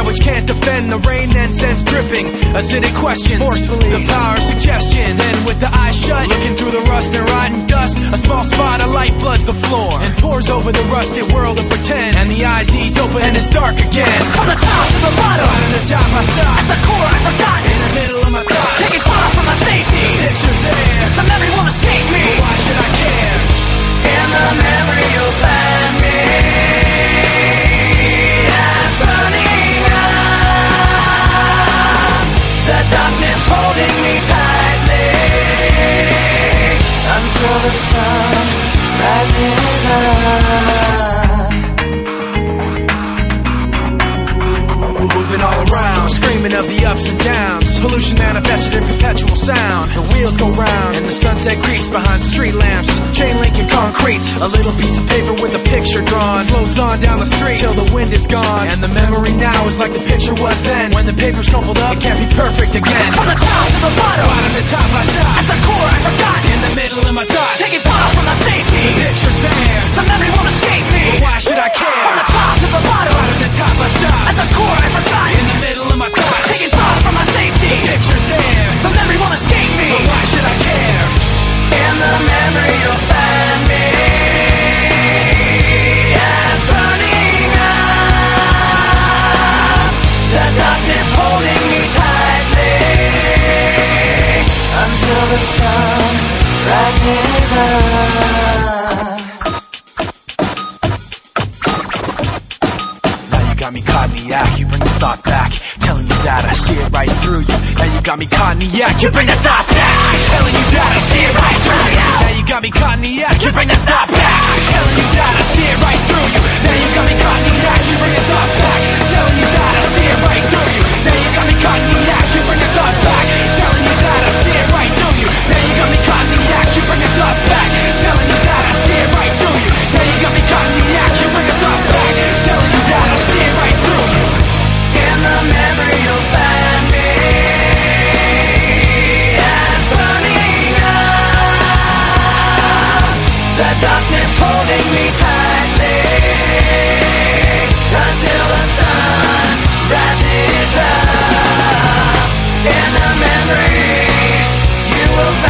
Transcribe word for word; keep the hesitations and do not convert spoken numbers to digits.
which can't defend the rain, then sends dripping acidic questions forcefully, the power of suggestion. Then with the eyes shut, looking through the rust and rotten dust, a small spot of light floods the floor and pours over the rusted world of pretend, and the eyes ease open and it's dark again. From the top to the bottom, bottom to top I stop, at the core I forgot, in the middle of my thoughts, taking far from my safety. The picture's there, the memory won't escape me, but why should I care? In the memory you'll find me as burning up, the darkness holding me tightly until the sun rises up. Moving all around, screaming of the ups and downs, pollution manifested in perpetual sound. The wheels go round and the sunset creeps behind street lamps, chain link and concrete. A little piece of paper with a picture drawn floats on down the street till the wind is gone, and the memory now is like the picture was then. When the paper's crumpled up, it can't be perfect again. From the top to the bottom, bottom to top I stop, at the core I forgot, in the middle of my thoughts, taking far from my safety. The picture's there, the memory won't escape me, but why should I care? From the top to the bottom, bottom to top I stop, at the core I forgot, in the middle of my thoughts, taking far from my safety. The picture's there, the memory won't escape me, but why should I care? In the memory you'll find me as burning up, the darkness holding me tightly until the sun rises up. Now you got me caught in the act, you bring the thought back, telling you that I see it right through you. Now you got me caught in the act, you bring the thought back, telling you that I see it right through you. Now you got me caught in the act, you bring the thought back, telling you that I see it right through you. Now you got me caught in the act, you bring the thought back, telling you that I see it right through you. Now you got me caught in the act, you bring the thought back, telling you that I see it right through you. Now you got me caught in the act, you bring the thought back, telling you that I see it right through you. Now you got me caught in the act, you bring the thought back, telling you that I see it right through you. In the memory you'll find me as burning up, the darkness holding me tightly until the sun rises up. In the memory you will find